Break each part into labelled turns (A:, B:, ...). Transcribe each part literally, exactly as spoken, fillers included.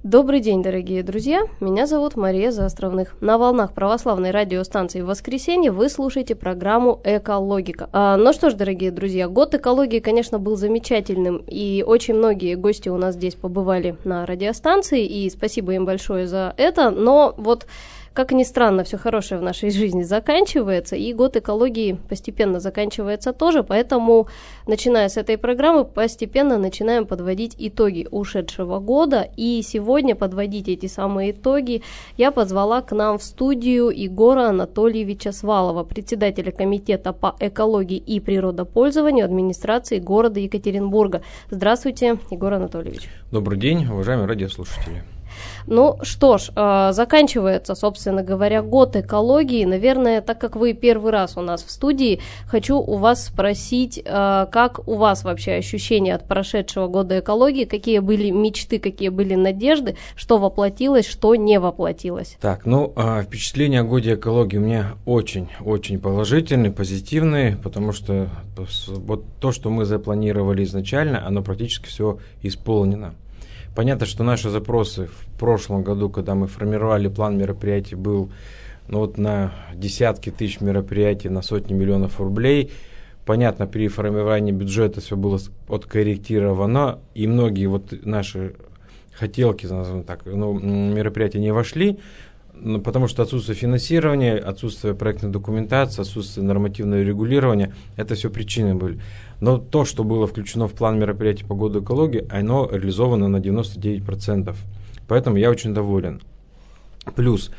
A: Добрый день, дорогие друзья, меня зовут Мария Заостровных. На волнах православной радиостанции «В воскресенье» вы слушаете программу «Экологика». А, ну что ж, дорогие друзья, год экологии, конечно, был замечательным, и очень многие гости у нас здесь побывали на радиостанции, и спасибо им большое за это, но вот... Как ни странно, все хорошее в нашей жизни заканчивается, и год экологии постепенно заканчивается тоже, поэтому, начиная с этой программы, постепенно начинаем подводить итоги ушедшего года, и сегодня подводить эти самые итоги я позвала к нам в студию Егора Анатольевича Свалова, председателя комитета по экологии и природопользованию администрации города Екатеринбурга. Здравствуйте, Егор Анатольевич.
B: Добрый день, уважаемые радиослушатели.
A: Ну что ж, э, заканчивается, собственно говоря, год экологии. Наверное, так как вы первый раз у нас в студии, хочу у вас спросить, э, как у вас вообще ощущения от прошедшего года экологии, какие были мечты, какие были надежды, что воплотилось, что не воплотилось?
B: Так, ну, э, впечатления о годе экологии у меня очень-очень положительные, позитивные, потому что вот то, что мы запланировали изначально, оно практически все исполнено. Понятно, что наши запросы в прошлом году, когда мы формировали план мероприятий, был ну, вот на десятки тысяч мероприятий, на сотни миллионов рублей. Понятно, при формировании бюджета все было откорректировано, и многие вот наши хотелки, назовем так, ну, мероприятия не вошли, ну, потому что отсутствие финансирования, отсутствие проектной документации, отсутствие нормативного регулирования, это все причины были. Но то, что было включено в план мероприятий по году экологии, оно реализовано на девяносто девять процентов. Поэтому я очень доволен. Плюс,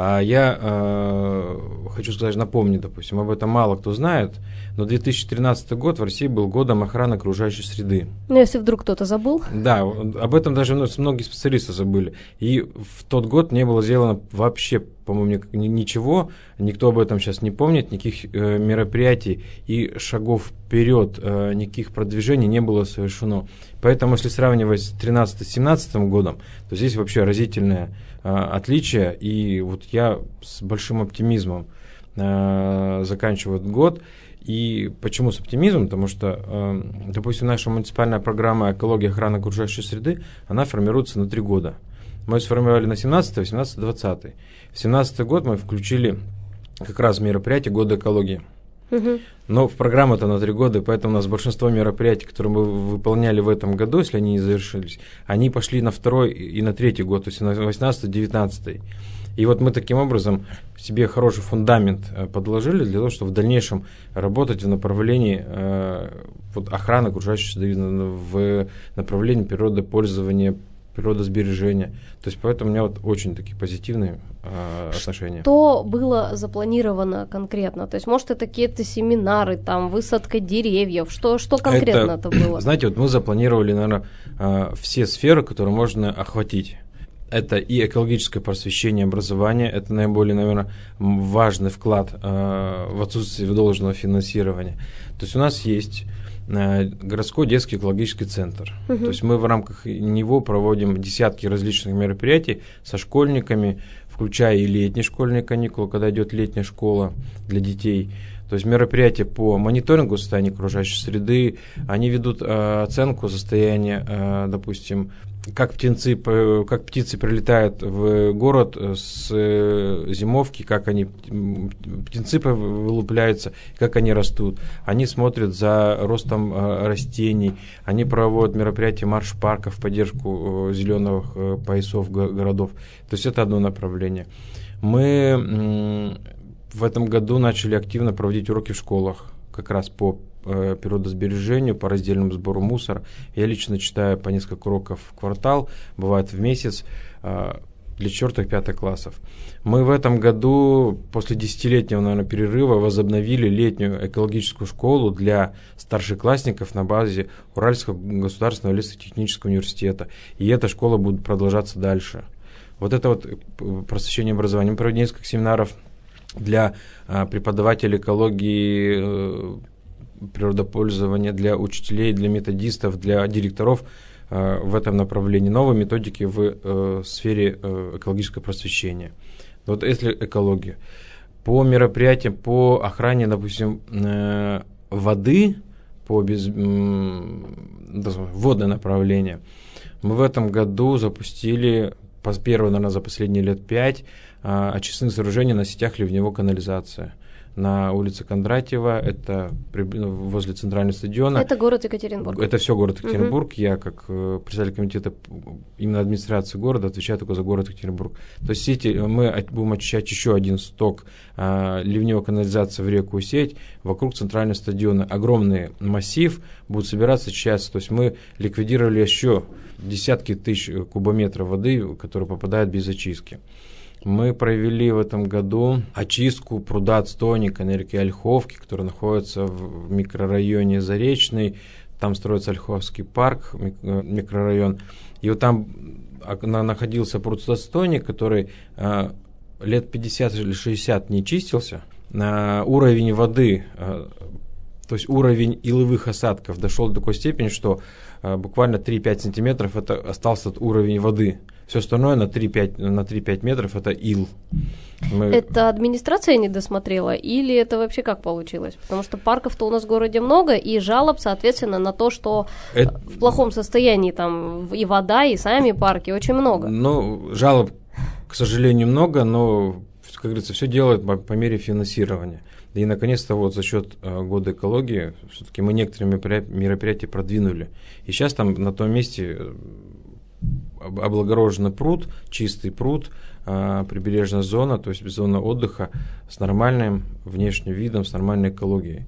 B: я э, хочу сказать, напомнить, допустим, об этом мало кто знает, но две тысячи тринадцатый год в России был годом охраны окружающей среды.
A: Ну, если вдруг кто-то забыл.
B: Да, об этом даже многие специалисты забыли. И в тот год не было сделано вообще, по-моему, ничего, никто об этом сейчас не помнит, никаких э, мероприятий и шагов вперед, э, никаких продвижений не было совершено. Поэтому, если сравнивать с тринадцатым-семнадцатым годом, то здесь вообще разительное э, отличие. И вот я с большим оптимизмом э, заканчиваю этот год. И почему с оптимизмом? Потому что, э, допустим, наша муниципальная программа «Экология, охрана окружающей среды», она формируется на три года. Мы ее сформировали на семнадцатый, восемнадцатый, двадцатый. В семнадцатый год мы включили как раз мероприятие года экологии. Угу. Но в программу-то на три года, поэтому у нас большинство мероприятий, которые мы выполняли в этом году, если они не завершились, они пошли на второй и на третий год, то есть на восемнадцатый, девятнадцатый. И вот мы таким образом себе хороший фундамент подложили для того, чтобы в дальнейшем работать в направлении э, вот, охраны окружающей среды, в направлении природопользования, природосбережения. То есть поэтому у меня вот очень такие позитивные э, отношения.
A: Что было запланировано конкретно? То есть, может, это какие-то семинары, там, высадка деревьев? Что, что конкретно это, это было?
B: Знаете, вот мы запланировали, наверное, э, все сферы, которые можно охватить. Это и экологическое просвещение, образование, это наиболее, наверное, важный вклад э, в отсутствие должного финансирования. То есть у нас есть э, городской детский экологический центр. Uh-huh. То есть мы в рамках него проводим десятки различных мероприятий со школьниками, включая и летние школьные каникулы, когда идет летняя школа для детей. То есть мероприятия по мониторингу состояния окружающей среды, они ведут э, оценку состояния, э, допустим, как птенцы, как птицы прилетают в город с зимовки, как они, птенцы вылупляются, как они растут. Они смотрят за ростом растений, они проводят мероприятия марш-парков в поддержку зеленых поясов городов. То есть это одно направление. Мы в этом году начали активно проводить уроки в школах, как раз по природосбережению, по раздельному сбору мусора. Я лично читаю по несколько уроков в квартал, бывает в месяц, для четвёртых-пятых классов. Мы в этом году, после десятилетнего, наверное, перерыва, возобновили летнюю экологическую школу для старшеклассников на базе Уральского государственного лесотехнического университета. И эта школа будет продолжаться дальше. Вот это вот просвещение образования. Мы проводим несколько семинаров для преподавателей экологии, природопользования, для учителей, для методистов, для директоров э, в этом направлении, новые методики в э, сфере э, экологического просвещения. Вот если экология. По мероприятиям, по охране, допустим, э, воды, по без, э, водное направление, Мы в этом году запустили, первое, наверное, за последние лет пять, очистные сооружения на сетях ливневой канализации. На улице Кондратьева, это возле центрального стадиона.
A: Это город Екатеринбург.
B: Это все город Екатеринбург.
A: Угу.
B: Я, как председатель комитета именно администрации города, отвечаю только за город Екатеринбург. То есть сети, мы будем очищать еще один сток а, ливневой канализации в реку Сеть вокруг центрального стадиона. Огромный массив будет собираться, очищаться. То есть мы ликвидировали еще десятки тысяч кубометров воды, которые попадают без очистки. Мы провели в этом году очистку пруда Отстойника на реке Ольховки, который находится в микрорайоне Заречный. Там строится Ольховский парк, микрорайон. И вот там находился пруд Отстойник, который э, лет пятьдесят или шестьдесят не чистился. На уровень воды, э, то есть уровень иловых осадков дошел до такой степени, что э, буквально три-пять сантиметров это остался уровень воды. Все остальное на три-пять метров это ил. Мы...
A: Это администрация не досмотрела или это вообще как получилось? Потому что парков-то у нас в городе много, и жалоб, соответственно, на то, что это... в плохом состоянии там и вода, и сами парки очень много.
B: Ну, жалоб, к сожалению, много, но, как говорится, все делают по, по мере финансирования. И, наконец-то, вот за счет э, года экологии, все-таки мы некоторые мероприятия продвинули. И сейчас там на том месте облагороженный пруд, чистый пруд, э, прибережная зона, то есть зона отдыха с нормальным внешним видом, с нормальной экологией.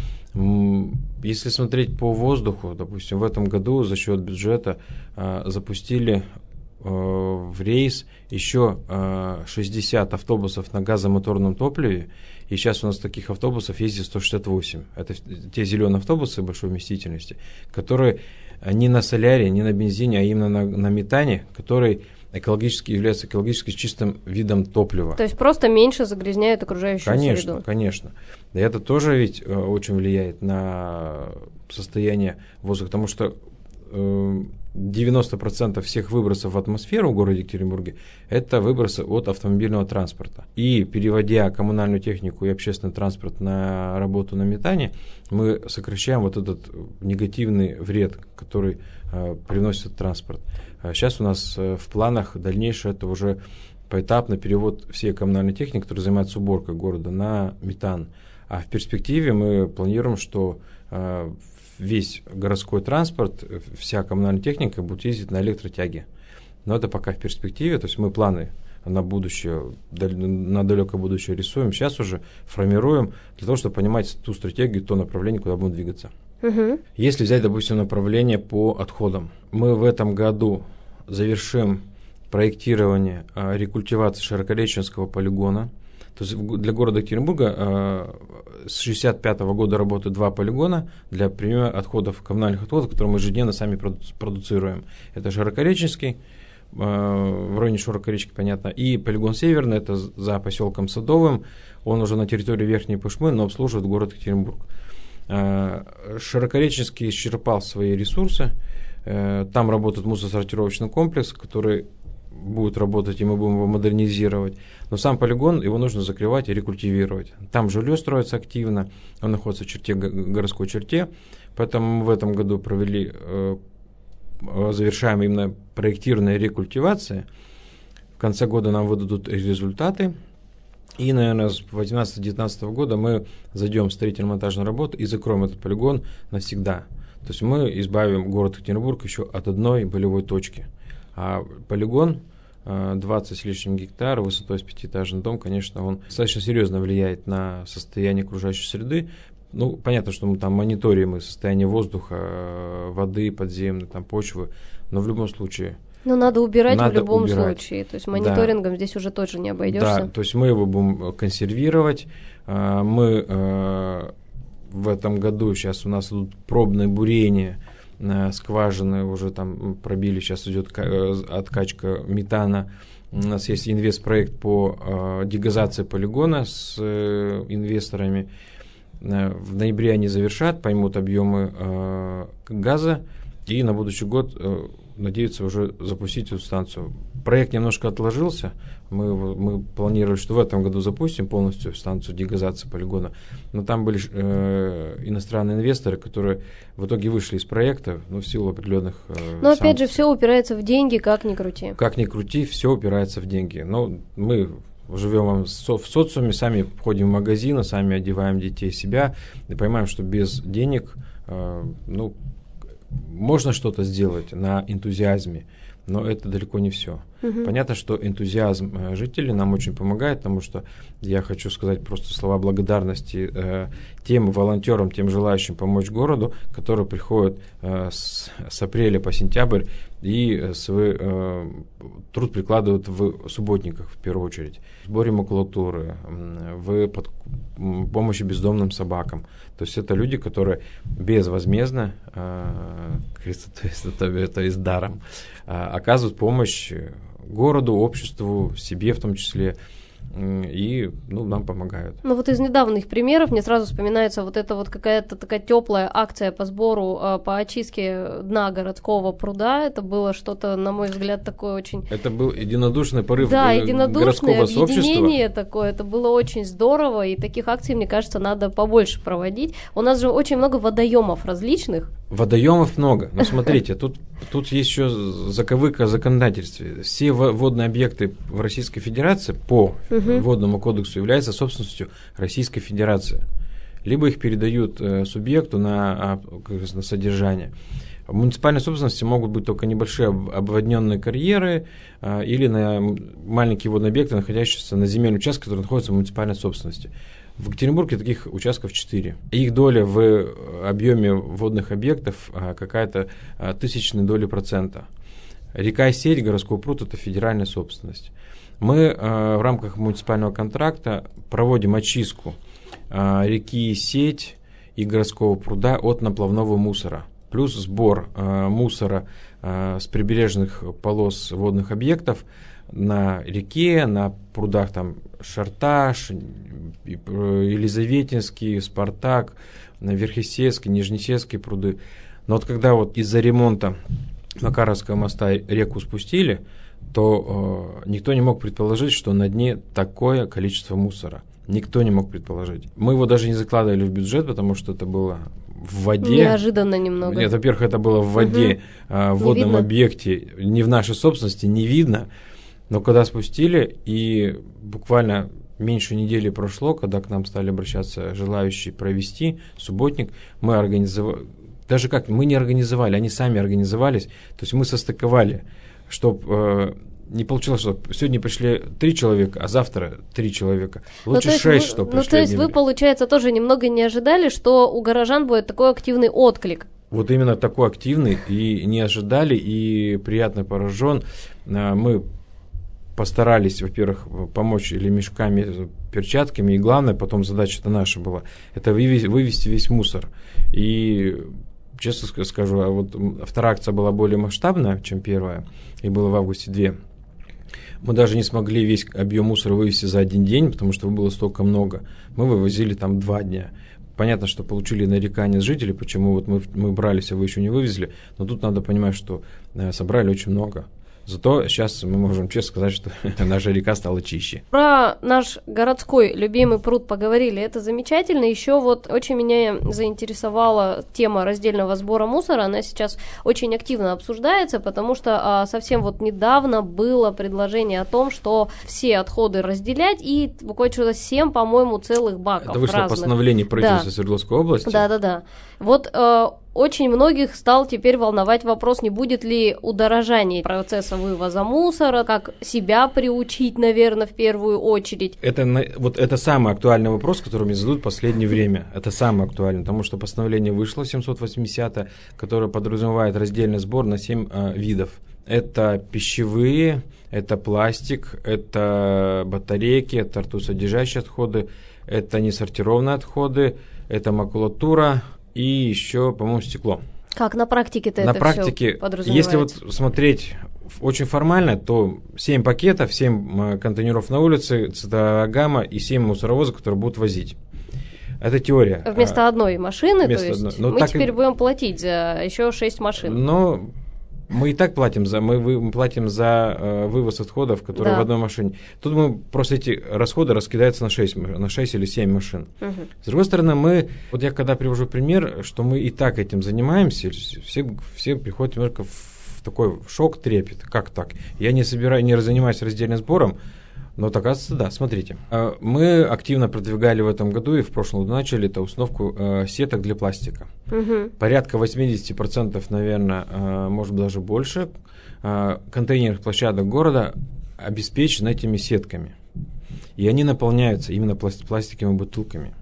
B: Если смотреть по воздуху, допустим, в этом году за счет бюджета э, запустили э, в рейс еще э, шестьдесят автобусов на газомоторном топливе, и сейчас у нас таких автобусов ездит сто шестьдесят восемь. Это те зеленые автобусы большой вместительности, которые не на соляре, не на бензине, а именно на, на метане, который экологически является экологически чистым видом топлива.
A: То есть просто меньше загрязняют окружающую
B: конечно,
A: среду.
B: Конечно, конечно. И это тоже ведь э, очень влияет на состояние воздуха, потому что э, девяносто процентов всех выбросов в атмосферу в городе Екатеринбурге – это выбросы от автомобильного транспорта. И переводя коммунальную технику и общественный транспорт на работу на метане, мы сокращаем вот этот негативный вред, который э, приносит транспорт. А сейчас у нас э, в планах дальнейшее это уже поэтапный перевод всей коммунальной техники, которая занимается уборкой города, на метан. А в перспективе мы планируем, что э, весь городской транспорт, вся коммунальная техника будет ездить на электротяге. Но это пока в перспективе, то есть мы планы на будущее, на далекое будущее рисуем, сейчас уже формируем для того, чтобы понимать ту стратегию, то направление, куда будем двигаться.
A: Угу.
B: Если взять, допустим, направление по отходам, мы в этом году завершим проектирование а, рекультивации Широкореченского полигона. То есть для города Екатеринбурга э, с шестьдесят пятого года работают два полигона для приема отходов, коммунальных отходов, которые мы ежедневно сами проду- продуцируем. Это Широкореченский, э, в районе Широкоречки, понятно, и полигон Северный, это за поселком Садовым, он уже на территории Верхней Пышмы, но обслуживает город Екатеринбург. Э, Широкореченский исчерпал свои ресурсы, э, там работает мусоросортировочный комплекс, который будет работать, и мы будем его модернизировать. Но сам полигон, его нужно закрывать и рекультивировать. Там жилье строится активно, он находится в черте, городской черте, поэтому мы в этом году провели, э, завершаем именно проектирование рекультивации. В конце года нам выдадут результаты, и, наверное, с две тысячи восемнадцатого-девятнадцатого года мы зайдем в строительно-монтажную работу и закроем этот полигон навсегда. То есть мы избавим город Екатеринбург еще от одной болевой точки. А полигон двадцать с лишним гектар, высотой с пятиэтажный дом, конечно, он достаточно серьезно влияет на состояние окружающей среды. Ну, понятно, что мы там мониторим состояние воздуха, воды подземной, там, почвы, но в любом случае...
A: Но надо убирать
B: надо
A: в любом
B: убирать.
A: случае, то есть мониторингом
B: да.
A: здесь уже тоже не обойдешься.
B: Да, то есть мы его будем консервировать, мы в этом году, сейчас у нас идут пробные бурения, скважины уже там пробили, сейчас идет откачка метана. У нас есть инвестпроект по э, дегазации полигона с э, инвесторами. В ноябре они завершат, поймут объемы э, газа, и на будущий год э, надеются уже запустить эту станцию. проект немножко отложился. Мы, мы планировали, что в этом году запустим полностью станцию дегазации полигона. Но там были э, иностранные инвесторы, которые в итоге вышли из проекта, но в силу определенных... Э,
A: но опять же, все упирается в деньги, как ни крути.
B: Как ни крути, все упирается в деньги. Но мы живем в социуме, сами ходим в магазины, сами одеваем детей, себя, и понимаем, что без денег э, ну, можно что-то сделать на энтузиазме, но это далеко не все. Угу. Понятно, что энтузиазм жителей нам очень помогает, потому что я хочу сказать просто слова благодарности э, тем волонтерам, тем желающим помочь городу, которые приходят э, с, с апреля по сентябрь и свой э, труд прикладывают в субботниках в первую очередь, в сборе макулатуры, в под, помощи бездомным собакам. То есть это люди, которые безвозмездно, э, то есть, это, то есть даром, э, оказывают помощь городу, обществу, себе в том числе, и ну, нам помогают.
A: Ну вот из недавних примеров мне сразу вспоминается вот эта вот какая-то такая теплая акция по сбору, по очистке дна городского пруда. Это было что-то, на мой взгляд, такое очень...
B: Это был единодушный порыв
A: да,
B: единодушное городского сообщества.
A: Объединение такое, это было очень здорово, и таких акций, мне кажется, надо побольше проводить. У нас же очень много водоемов различных.
B: Водоемов много, но смотрите, тут, тут есть еще заковыка в законодательстве. Все водные объекты в Российской Федерации по угу. водному кодексу являются собственностью Российской Федерации. Либо их передают э, субъекту на, на содержание. В муниципальной собственности могут быть только небольшие обводненные карьеры э, или на маленькие водные объекты, находящиеся на земельном участке, который находится в муниципальной собственности. В Екатеринбурге таких участков четыре. Их доля в объеме водных объектов какая-то тысячная доля процента. Река и сеть, городской пруд – это федеральная собственность. Мы в рамках муниципального контракта проводим очистку реки и сеть и городского пруда от наплавного мусора. Плюс сбор мусора с прибережных полос водных объектов на реке, на прудах там Шарташ, Елизаветинский, Спартак, Верхесецкий, Нижнесецкие пруды. Но вот когда вот из-за ремонта Макаровского моста реку спустили, то э, никто не мог предположить, что на дне такое количество мусора. Никто не мог предположить. Мы его даже не закладывали в бюджет, потому что это было в воде.
A: Неожиданно немного.
B: Нет, во-первых, это было в воде, угу. э, в водном видно. Объекте, не в нашей собственности, не видно. Но когда спустили, и буквально меньше недели прошло, когда к нам стали обращаться желающие провести субботник, мы организовали, даже как, мы не организовали, они сами организовались, то есть мы состыковали, чтобы э, не получилось, что сегодня пришли три человека, а завтра три человека. Лучше ну, шесть, чтобы пришли.
A: Ну, то есть вы, получается, тоже немного не ожидали, что у горожан будет такой активный отклик?
B: Вот именно такой активный, и не ожидали, и приятно поражен. Мы постарались, во-первых, помочь ремешками, перчатками, и главное, потом задача-то наша была, это вывести, вывести весь мусор. И, честно скажу, а вот вторая акция была более масштабная, чем первая, и было в августе две. Мы даже не смогли весь объем мусора вывести за один день, потому что было столько много. Мы вывозили там два дня. Понятно, что получили нарекания жителей, почему вот мы, мы брались, а вы еще не вывезли, но тут надо понимать, что э, собрали очень много. Зато сейчас мы можем честно сказать, что наша река стала чище.
A: Про наш городской любимый пруд поговорили, это замечательно. Еще вот очень меня заинтересовала тема раздельного сбора мусора, она сейчас очень активно обсуждается, потому что а, совсем вот недавно было предложение о том, что все отходы разделять, и буквально что-то семь, по-моему, целых баков.
B: Это вышло
A: разных.
B: Постановление правительства
A: да.
B: Свердловской области.
A: Да-да-да. Вот э, очень многих стал теперь волновать вопрос, не будет ли удорожания процесса вывоза мусора, как себя приучить, наверное, в первую очередь.
B: Это, вот это самый актуальный вопрос, который мне задают в последнее время. Это самый актуальный, потому что постановление вышло семьсот восьмидесятое, которое подразумевает раздельный сбор на семь э, видов. Это пищевые, это пластик, это батарейки, это ртутосодержащие отходы, это несортированные отходы, это макулатура и еще, по-моему, стекло.
A: Как на практике-то
B: на
A: это
B: практике,
A: все подразумевается?
B: Если вот смотреть очень формально, то семь пакетов, семь контейнеров на улице, цветовая гамма и семь мусоровозов, которые будут возить. Это теория.
A: Вместо одной машины,
B: Вместо
A: то есть
B: одной. Но
A: мы
B: так
A: теперь
B: и...
A: будем платить за еще шесть машин.
B: Но Мы и так платим за, мы, вы, мы платим за э, вывоз отходов, которые да. в одной машине. Тут мы просто эти расходы раскидаются на шесть, на шесть или семь машин. Угу. С другой стороны, мы, вот я когда привожу пример, что мы и так этим занимаемся, все, все приходят немножко в такой шок, трепет. Как так? Я не собираю, не занимаюсь раздельным сбором. Но, оказывается, да, смотрите. Мы активно продвигали в этом году и в прошлом году начали это установку э, сеток для пластика. Угу. Порядка восемьдесят процентов, наверное, э, может быть даже больше, э, контейнерных площадок города обеспечены этими сетками. И они наполняются именно пласт- пластиковыми бутылками.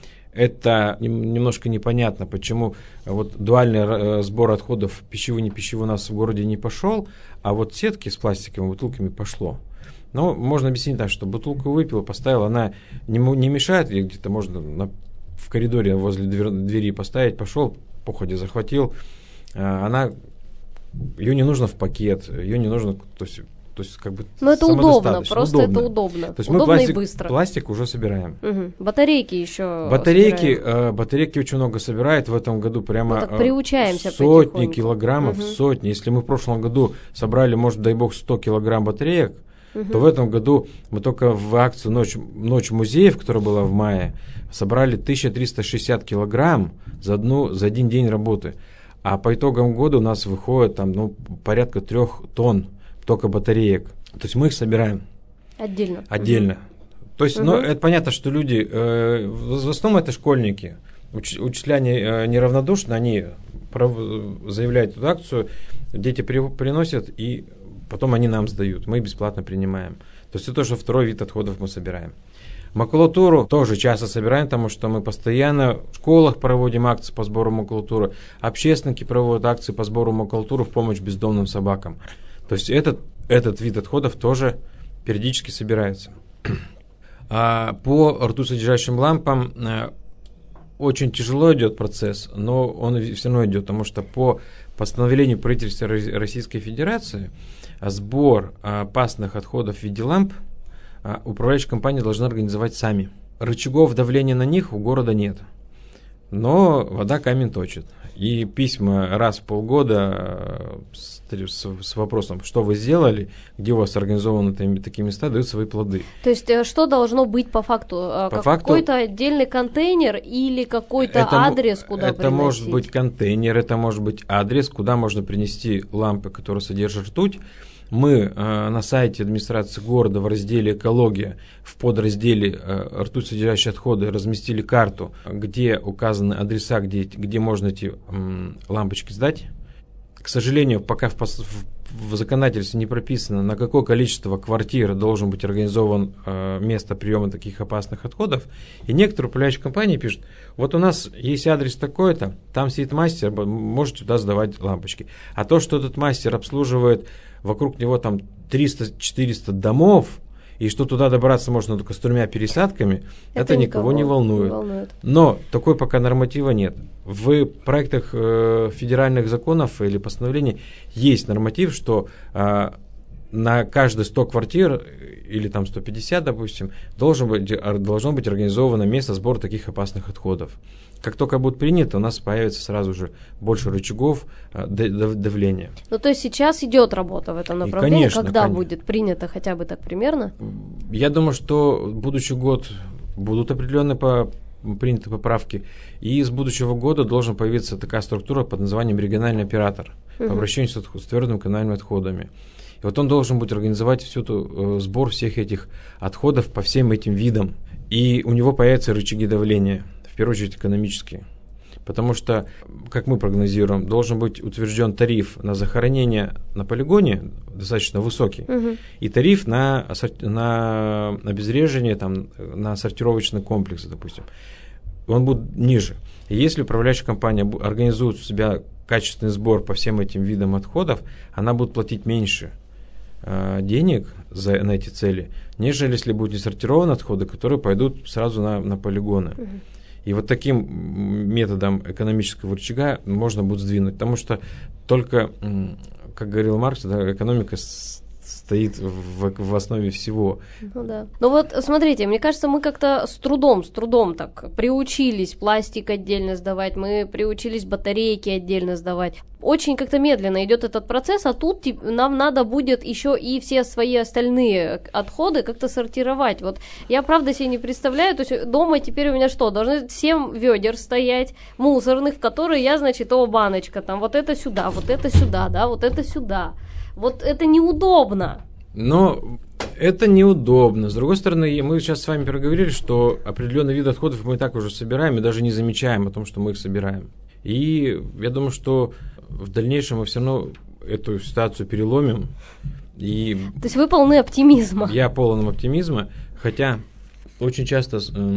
B: Это немножко непонятно, почему вот дуальный э, сбор отходов пищевой, не пищевой у нас в городе не пошел, а вот сетки с пластиковыми бутылками пошло. Но можно объяснить так, что бутылку выпил, поставил, она не, не мешает, где-то можно на, в коридоре возле двери, двери поставить, пошел, походе захватил, она, ее не нужно в пакет, ее не нужно, то есть, то есть как бы
A: но это удобно, просто удобно. Это удобно.
B: То есть
A: удобно
B: мы пластик,
A: и быстро.
B: Пластик уже собираем.
A: Угу. Батарейки еще
B: Батарейки, э, батарейки очень много собирают в этом году, прямо
A: ну, приучаемся
B: сотни
A: потихоньку.
B: Килограммов, угу. сотни. Если мы в прошлом году собрали, может, дай бог, сто килограмм батареек, Uh-huh. то в этом году мы только в акцию «Ночь, Ночь музеев», которая была в мае, собрали тысячу триста шестьдесят килограмм за, одну, за один день работы. А по итогам года у нас выходит там, ну, порядка трех тонн только батареек. То есть мы их собираем
A: отдельно.
B: Отдельно. Uh-huh. То есть, uh-huh. ну, это понятно, что люди, э, в основном это школьники. Уч, учителя не, э, неравнодушны, они пров, заявляют эту акцию, дети при, приносят и потом они нам сдают, мы бесплатно принимаем. То есть это тоже второй вид отходов мы собираем. Макулатуру тоже часто собираем, потому что мы постоянно в школах проводим акции по сбору макулатуры, общественники проводят акции по сбору макулатуры в помощь бездомным собакам. То есть этот, этот вид отходов тоже периодически собирается. А по ртутьсодержащим лампам очень тяжело идет процесс, но он все равно идет, потому что по постановлению правительства Российской Федерации сбор опасных отходов в виде ламп управляющая компания должна организовать сами. Рычагов давления на них у города нет, но вода камень точит. И письма раз в полгода с, с, с вопросом, что вы сделали, где у вас организованы такие места, дают свои плоды.
A: То есть что должно быть по факту?
B: По
A: как,
B: факту
A: какой-то отдельный контейнер или какой-то
B: это,
A: адрес, куда
B: это
A: приносить?
B: Это может быть контейнер, это может быть адрес, куда можно принести лампы, которые содержат ртуть. Мы э, на сайте администрации города в разделе «Экология» в подразделе э, «Ртуть-содержащие отходы» разместили карту, где указаны адреса, где, где можно эти э, лампочки сдать. К сожалению, пока в, в, в законодательстве не прописано, на какое количество квартир должен быть организован э, место приема таких опасных отходов. И некоторые управляющие компании пишут, вот у нас есть адрес такой-то, там сидит мастер, можете туда сдавать лампочки. А то, что этот мастер обслуживает вокруг него там триста-четыреста домов, и что туда добраться можно только с тремя пересадками, это, это никого, никого не волнует. не волнует. Но такой пока норматива нет. В проектах э, федеральных законов или постановлений есть норматив, что э, на каждые сто квартир, или там сто пятьдесят, допустим, должен быть, должно быть организовано место сбора таких опасных отходов. Как только будет принято, у нас появится сразу же больше рычагов э, давления.
A: Ну, то есть сейчас идет работа в этом направлении. И, конечно, когда
B: конечно.
A: будет принято хотя бы так примерно?
B: Я думаю, что будущий год будут определенные по, приняты поправки. И с будущего года должна появиться такая структура под названием региональный оператор угу. по обращению с, с твердыми коммунальными отходами. И вот он должен будет организовать всю эту, э, сбор всех этих отходов по всем этим видам. И у него появятся рычаги давления. В первую очередь экономические. Потому что, как мы прогнозируем, должен быть утвержден тариф на захоронение на полигоне достаточно высокий, угу. и тариф на, на обезвреживание, там, на сортировочный комплекс, допустим, он будет ниже. И если управляющая компания организует у себя качественный сбор по всем этим видам отходов, она будет платить меньше э, денег за, на эти цели, нежели если будут не сортированы отходы, которые пойдут сразу на, на полигоны. Угу. И вот таким методом экономического рычага можно будет сдвинуть, потому что только, как говорил Маркс, да, экономика стоит в, в основе всего.
A: Ну да. Ну вот, смотрите, мне кажется, мы как-то с трудом, с трудом так приучились пластик отдельно сдавать, мы приучились батарейки отдельно сдавать. Очень как-то медленно идет этот процесс, а тут нам надо будет еще и все свои остальные отходы как-то сортировать. Вот я правда себе не представляю, то есть дома теперь у меня что, должны семь ведер стоять мусорных, в которые я, значит, о, баночка, там, вот это сюда, вот это сюда, да, вот это сюда. Вот это неудобно.
B: Но это неудобно. С другой стороны, мы сейчас с вами проговорили, что определенный вид отходов мы и так уже собираем и даже не замечаем о том, что мы их собираем. И я думаю, что в дальнейшем мы все равно эту ситуацию переломим. И
A: то есть вы полны оптимизма?
B: Я полон оптимизма, хотя очень часто э,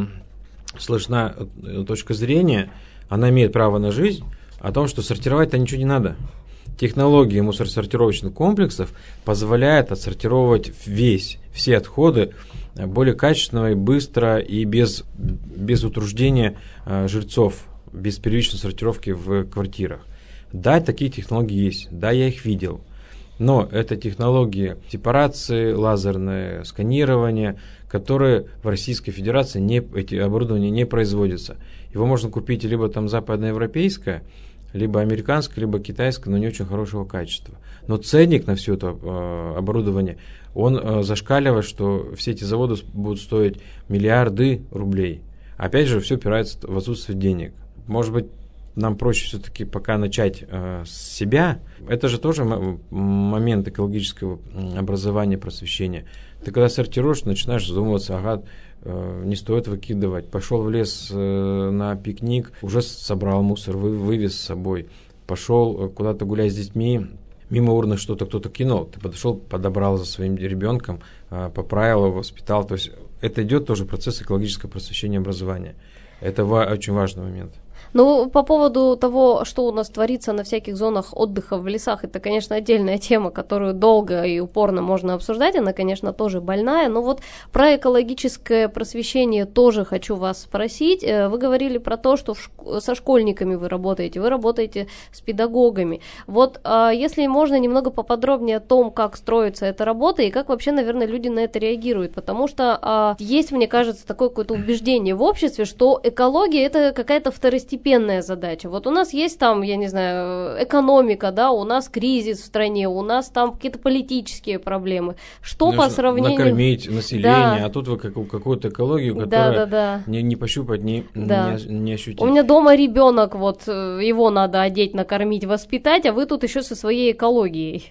B: слышна точка зрения, она имеет право на жизнь, о том, что сортировать-то ничего не надо. Технология мусоросортировочных комплексов позволяет отсортировать весь, все отходы более качественно и быстро и без, без утруждения э, жильцов, без первичной сортировки в квартирах. Да, такие технологии есть, да, я их видел, но это технологии сепарации, лазерное сканирование, которые в Российской Федерации не, эти оборудования не производятся. Его можно купить либо там западноевропейское, либо американское, либо китайское, но не очень хорошего качества. Но ценник на все это э, оборудование, он э, зашкаливает, что все эти заводы будут стоить миллиарды рублей. Опять же, все опирается в отсутствие денег. Может быть, нам проще все-таки пока начать э, с себя. Это же тоже м- момент экологического образования, просвещения. Ты когда сортируешь, начинаешь задумываться, ага, э, не стоит выкидывать. Пошел в лес э, на пикник, уже собрал мусор, вы, вывез с собой. Пошел куда-то гулять с детьми, мимо урны что-то кто-то кинул, ты подошел, подобрал за своим ребенком, э, поправил его, воспитал. То есть это идет тоже процесс экологического просвещения образования. Это ва- очень важный момент.
A: Ну, по поводу того, что у нас творится на всяких зонах отдыха в лесах, это, конечно, отдельная тема, которую долго и упорно можно обсуждать, она, конечно, тоже больная, но вот про экологическое просвещение тоже хочу вас спросить. Вы говорили про то, что в шк- со школьниками вы работаете, вы работаете с педагогами. Вот если можно немного поподробнее о том, как строится эта работа и как вообще, наверное, люди на это реагируют, потому что есть, мне кажется, такое какое-то убеждение в обществе, что экология – это какая-то второстепенная степенная задача. Вот у нас есть там, я не знаю, экономика, да, у нас кризис в стране, у нас там какие-то политические проблемы. Что
B: нужно
A: по сравнению...
B: накормить население, да. А тут вы какую-то экологию, которая
A: да, да, да.
B: Не, не пощупать, не,
A: да.
B: не, не ощутить.
A: У меня дома ребенок, вот его надо одеть, накормить, воспитать, а вы тут еще со своей экологией.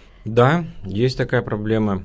B: Да, есть такая проблема.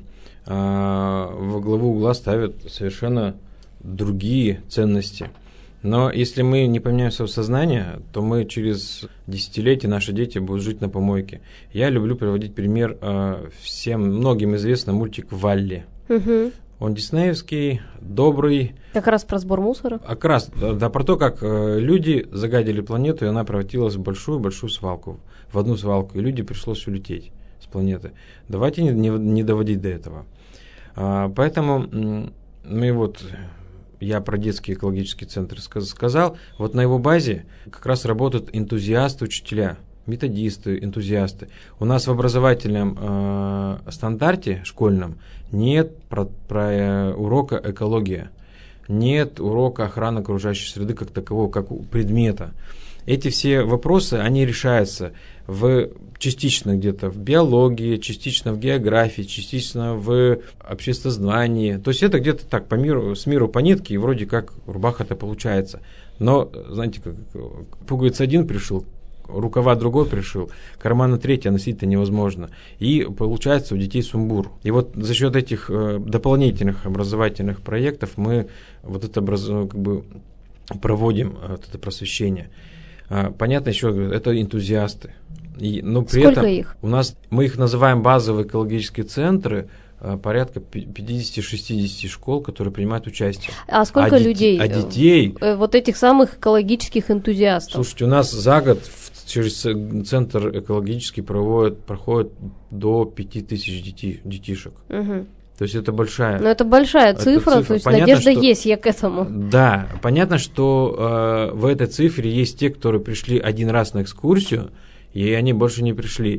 B: Во главу угла ставят совершенно другие ценности. Но если мы не поменяем свое сознание, то мы через десятилетия, наши дети будут жить на помойке. Я люблю приводить пример э, всем многим известный мультик «Валли».
A: Угу.
B: Он диснеевский, добрый.
A: Как раз про сбор мусора?
B: Как раз, да, да, про то, как э, люди загадили планету, и она превратилась в большую-большую свалку, в одну свалку, и люди пришлось улететь с планеты. Давайте не, не, не доводить до этого. А, поэтому мы вот... Я про детский экологический центр сказал. Вот на его базе как раз работают энтузиасты, учителя, методисты, энтузиасты. У нас в образовательном э, стандарте школьном нет про, про э, урока экология, нет урока охраны окружающей среды как такового, как предмета. Эти все вопросы, они решаются в, частично где-то в биологии, частично в географии, частично в обществознании. То есть это где-то так по миру, с миру по нитке, и вроде как рубаха-то получается. Но, знаете, как пуговица один пришил, рукава другой пришил, кармана третья носить-то невозможно. И получается у детей сумбур. И вот за счет этих э, дополнительных образовательных проектов мы вот это образ... как бы проводим вот это просвещение. Понятно, еще это энтузиасты. И, но при
A: Сколько
B: этом
A: их?
B: У нас, мы их называем базовые экологические центры, порядка пятьдесят-шестьдесят школ, которые принимают участие.
A: А сколько
B: а
A: людей?
B: А детей?
A: Вот этих самых экологических энтузиастов.
B: Слушайте, у нас за год в, через центр экологический проводят, проходит до пяти тысяч детей, детишек.
A: Угу.
B: То есть это большая...
A: Но это большая цифра, цифра. То есть понятно, надежда что, есть, я к этому.
B: Да, понятно, что э, в этой цифре есть те, которые пришли один раз на экскурсию, и они больше не пришли.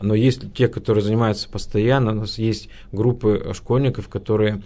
B: Но есть те, которые занимаются постоянно. У нас есть группы школьников, которые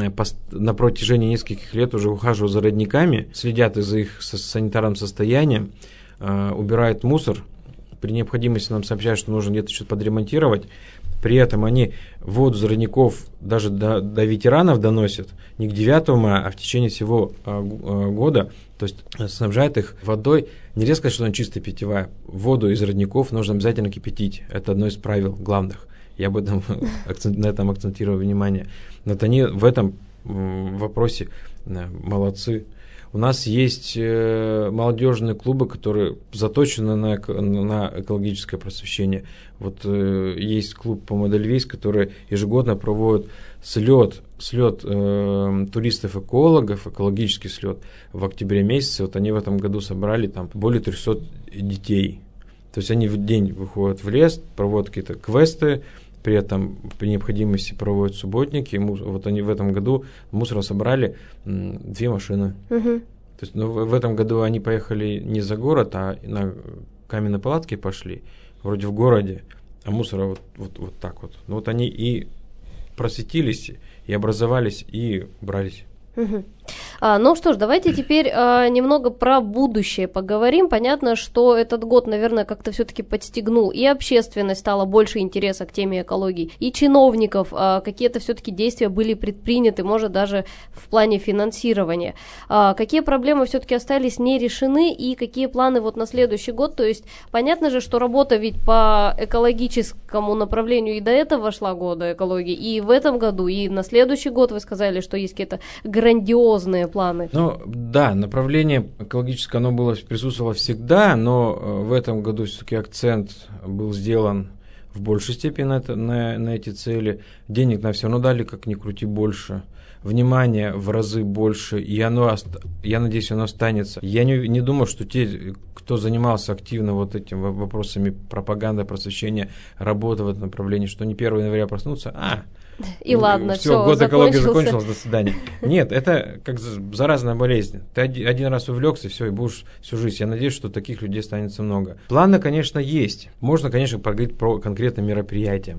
B: на протяжении нескольких лет уже ухаживают за родниками, следят за их санитарным состоянием, убирают мусор. При необходимости нам сообщают, что нужно где-то что-то подремонтировать. При этом они воду из родников даже до, до ветеранов доносят не к девятому мая, а в течение всего а, года. То есть снабжают их водой. Нельзя сказать, что она чистая питьевая. Воду из родников нужно обязательно кипятить. Это одно из правил главных. Я об этом, на этом акцентирую внимание. Вот они в этом вопросе молодцы. У нас есть молодежные клубы, которые заточены на, на экологическое просвещение. Вот есть клуб по Эдельвейс, который ежегодно проводит слет, слет э, туристов-экологов, экологический слет в октябре месяце. Вот они в этом году собрали там более трехсот детей. То есть они в день выходят в лес, проводят какие-то квесты, при этом при необходимости проводят субботники. Вот они в этом году мусора собрали м, две машины. Угу. То есть, ну, в этом году они поехали не за город, а на каменной палатке пошли, вроде в городе, а мусора вот, вот, вот так вот. Ну вот они и просветились, и образовались, и брались.
A: Угу. А, ну что ж, давайте теперь а, немного про будущее поговорим. Понятно, что этот год, наверное, как-то все-таки подстегнул, и общественность стала больше интереса к теме экологии, и чиновников а, какие-то все-таки действия были предприняты, может, даже в плане финансирования. А, какие проблемы все-таки остались не решены, и какие планы вот на следующий год? То есть понятно же, что работа ведь по экологическому направлению и до этого шла года экологии, и в этом году, и на следующий год вы сказали, что есть какие-то грандиозные планы.
B: Ну, да, направление экологическое, оно было, присутствовало всегда, но в этом году все-таки акцент был сделан в большей степени на, это, на, на эти цели. Денег нам все равно дали, как ни крути, больше. Внимания в разы больше, и оно, я надеюсь, оно останется. Я не, не думаю, что те, кто занимался активно вот этими вопросами пропаганды, просвещения, работы в этом направлении, что не первого января проснутся, а,
A: и ладно, все,
B: все, год экологии закончился, до свидания. Нет, это как заразная болезнь. Ты один, один раз увлекся, все, и будешь всю жизнь. Я надеюсь, что таких людей станется много. Планы, конечно, есть. Можно, конечно, поговорить про конкретные мероприятия.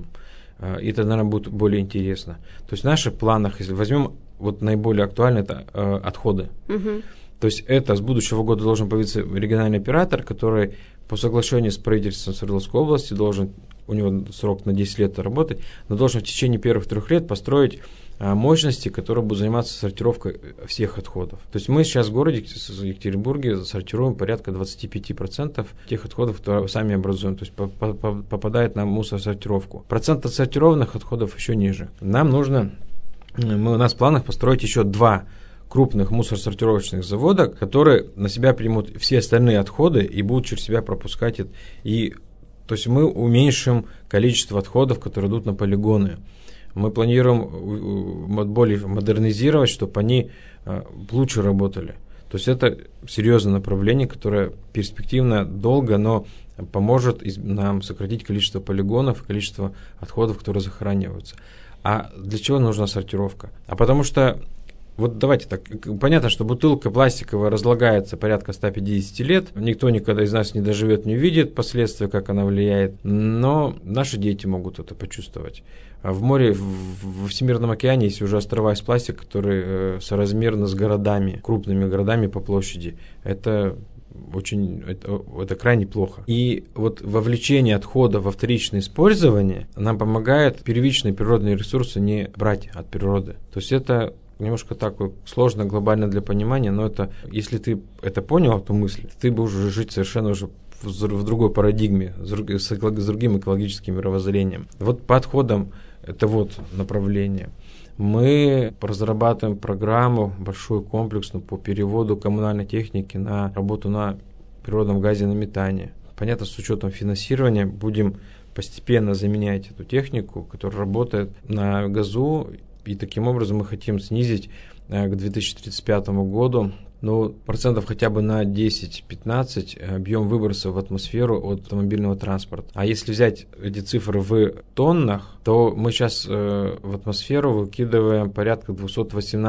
B: И это, наверное, будет более интересно. То есть в наших планах, если возьмем, вот наиболее актуально, это э, отходы. Угу. То есть это с будущего года должен появиться региональный оператор, который по соглашению с правительством Свердловской области должен, у него срок на десять лет работать, но должен в течение первых трех лет построить а, мощности, которые будут заниматься сортировкой всех отходов. То есть мы сейчас в городе в Екатеринбурге сортируем порядка двадцать пять процентов тех отходов, которые сами образуем, то есть по, по, попадает на мусоросортировку. Процент отсортированных отходов еще ниже. Нам нужно, мы, у нас в планах построить еще два крупных мусоросортировочных завода, которые на себя примут все остальные отходы и будут через себя пропускать это. И, то есть мы уменьшим количество отходов, которые идут на полигоны. Мы планируем более модернизировать, чтобы они лучше работали. То есть это серьезное направление, которое перспективно долго, но поможет нам сократить количество полигонов, количество отходов, которые захораниваются. А для чего нужна сортировка? А потому что вот давайте так, понятно, что бутылка пластиковая разлагается порядка ста пятидесяти лет, никто никогда из нас не доживет, не увидит последствия, как она влияет, но наши дети могут это почувствовать. В море, в Всемирном океане есть уже острова из пластика, которые соразмерны с городами, крупными городами по площади. Это очень, это, это крайне плохо. И вот вовлечение отхода во вторичное использование нам помогает первичные природные ресурсы не брать от природы. То есть это немножко так вот сложно, глобально для понимания, но это, если ты это понял, эту мысль, ты будешь жить совершенно уже в, в другой парадигме, с, с, с другим экологическим мировоззрением. Вот по отходам это вот направление. Мы разрабатываем программу большую, комплексную по переводу коммунальной техники на работу на природном газе на метане. Понятно, с учетом финансирования будем постепенно заменять эту технику, которая работает на газу. И таким образом мы хотим снизить к две тысячи тридцать пятому году но процентов хотя бы на десять-пятнадцать объем выбросов в атмосферу от автомобильного транспорта. А если взять эти цифры в тоннах, то мы сейчас э, в атмосферу выкидываем порядка двести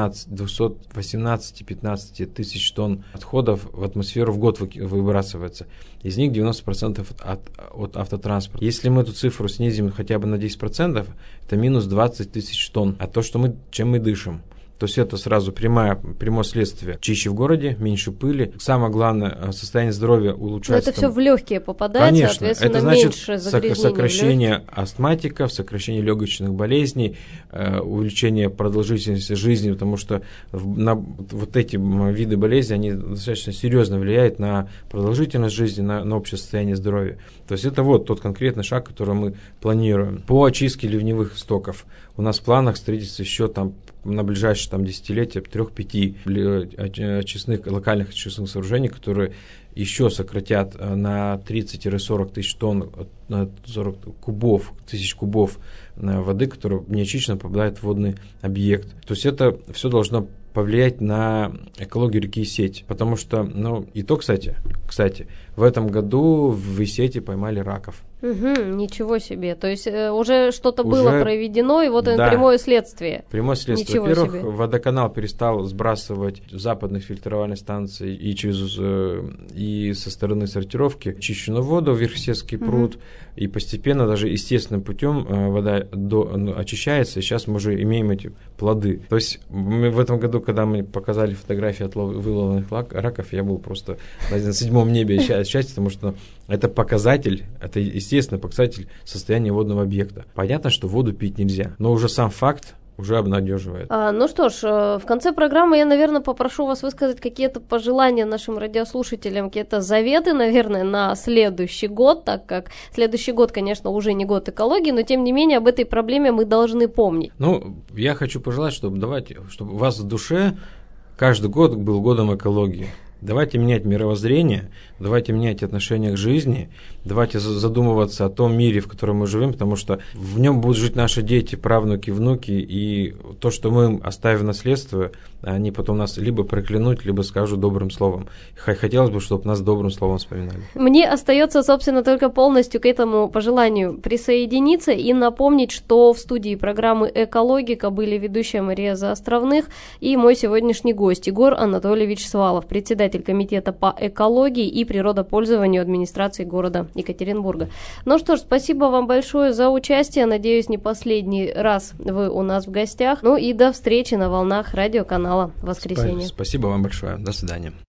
B: восемнадцать-пятнадцать тысяч тонн отходов в атмосферу в год вы, выбрасывается. Из них девяносто процентов от, от автотранспорта. Если мы эту цифру снизим хотя бы на десять процентов, это минус двадцать тысяч тонн. А то, что мы, чем мы дышим. То есть это сразу прямое, прямое следствие. Чище в городе, меньше пыли. Самое главное, состояние здоровья улучшается.
A: Но это все в легкие попадает,
B: конечно,
A: соответственно,
B: это значит
A: меньше загрязнений
B: сокращение астматиков, сокращение легочных болезней, увеличение продолжительности жизни, потому что на вот эти виды болезней, они достаточно серьезно влияют на продолжительность жизни, на, на общее состояние здоровья. То есть это вот тот конкретный шаг, который мы планируем. По очистке ливневых стоков у нас в планах строительство еще там на ближайшие там, десятилетия трех-пяти очистных, локальных очистных сооружений, которые еще сократят на тридцать-сорок тысяч тонн, сорок кубов, тысяч кубов воды, которая неочищенно попадает в водный объект. То есть это все должно повлиять на экологию реки Исеть, потому что, ну, и то, кстати, кстати, в этом году в Исете поймали раков.
A: Угу, ничего себе. То есть э, уже что-то уже, было проведено, и вот да, прямое следствие.
B: Прямое следствие. Ничего Во-первых, себе. Водоканал перестал сбрасывать с западных фильтровальных станций и через э, и со стороны сортировки чищенную воду в Верхесецкий угу. пруд, и постепенно даже естественным путем э, вода до, ну, очищается, и сейчас мы уже имеем эти плоды. То есть мы в этом году, когда мы показали фотографии от выловленных раков, я был просто на седьмом небе от счастья, потому что это показатель, это естественный показатель состояния водного объекта. Понятно, что воду пить нельзя, но уже сам факт уже обнадеживает.
A: А, ну что ж, в конце программы я, наверное, попрошу вас высказать какие-то пожелания нашим радиослушателям, какие-то заветы, наверное, на следующий год, так как следующий год, конечно, уже не год экологии, но тем не менее об этой проблеме мы должны помнить.
B: Ну, я хочу пожелать, чтобы, давайте, чтобы у вас в душе каждый год был годом экологии. Давайте менять мировоззрение, давайте менять отношение к жизни, давайте задумываться о том мире, в котором мы живем, потому что в нем будут жить наши дети, правнуки, внуки, и то, что мы им оставим в наследство, они потом нас либо проклянут, либо скажут добрым словом. Хотелось бы, чтобы нас добрым словом вспоминали.
A: Мне остается, собственно, только полностью к этому пожеланию присоединиться и напомнить, что в студии программы «Экологика» были ведущая Мария Заостровных и мой сегодняшний гость Егор Анатольевич Свалов, председатель комитета по экологии и природопользованию администрации города Екатеринбурга. Ну что ж, спасибо вам большое за участие. Надеюсь, не последний раз вы у нас в гостях. Ну и до встречи на волнах радиоканала «Воскресенье».
B: Спасибо вам большое. До свидания.